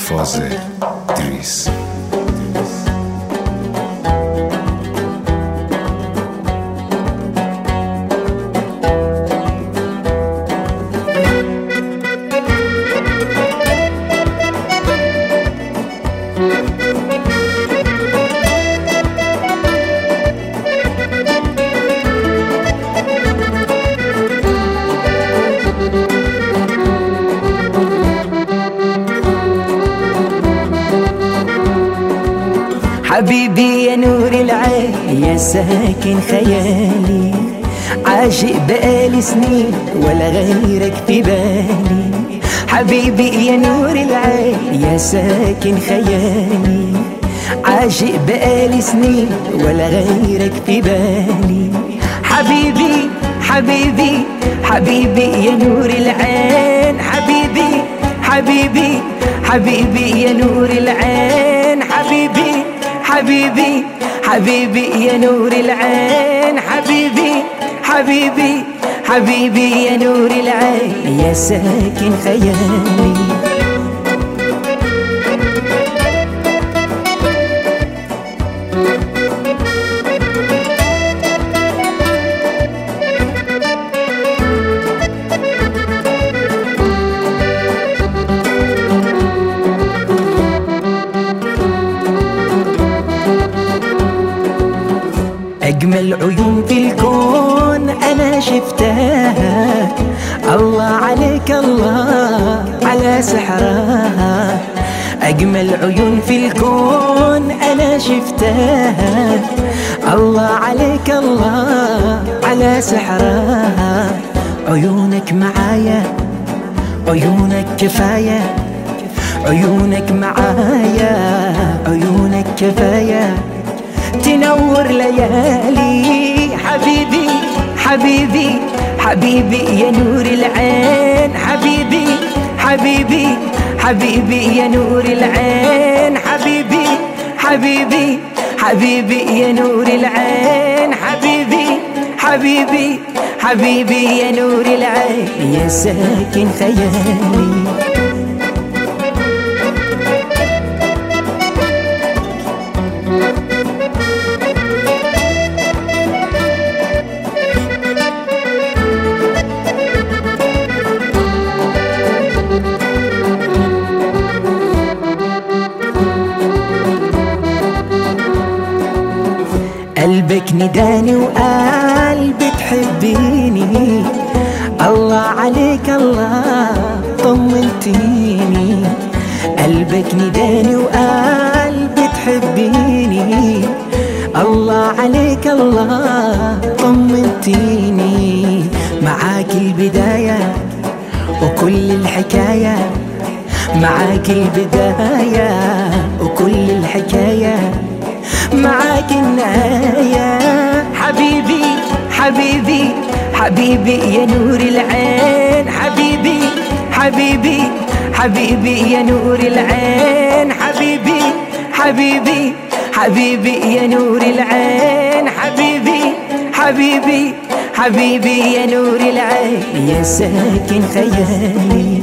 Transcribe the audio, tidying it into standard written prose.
فاضل إدريس. حبيبي يا نور العين يا ساكن خيالي، عاشق بقالي سنين ولا غيرك في بالي. حبيبي يا نور العين يا ساكن خيالي، عاشق بقالي سنين ولا غيرك في بالي. حبيبي حبيبي حبيبي يا نور العين، حبيبي حبيبي حبيبي يا نور العين. حبيبي حبيبي حبيبي يا نور العين. حبيبي حبيبي حبيبي يا نور العين يا ساكن خيالي. أجمل عيون في الكون أنا شفتها، الله عليك الله على سحرها. أجمل عيون في الكون أنا شفتها، الله عليك الله على سحرها. عيونك معايا عيونك كفاية، عيونك معايا عيونك كفاية تنور ليالي. حبيبي حبيبي حبيبي يا نور العين. حبيبي حبيبي حبيبي يا نور العين. حبيبي حبيبي حبيبي يا نور العين. حبيبي حبيبي حبيبي يا نور العين يا ساكن خيالي. قلبك نداني وقال بتحبيني، الله عليك الله طمنتيني. قلبك نداني وقال بتحبيني، الله عليك الله طمنتيني. معاك البداية وكل الحكاية، معاك البداية وكل الحكاية، معاك النهاية. حبيبي حبيبي حبيبي يا نور العين. حبيبي حبيبي حبيبي يا نور العين. حبيبي حبيبي حبيبي يا نور العين. حبيبي حبيبي حبيبي يا نور العين يا ساكن خيالي.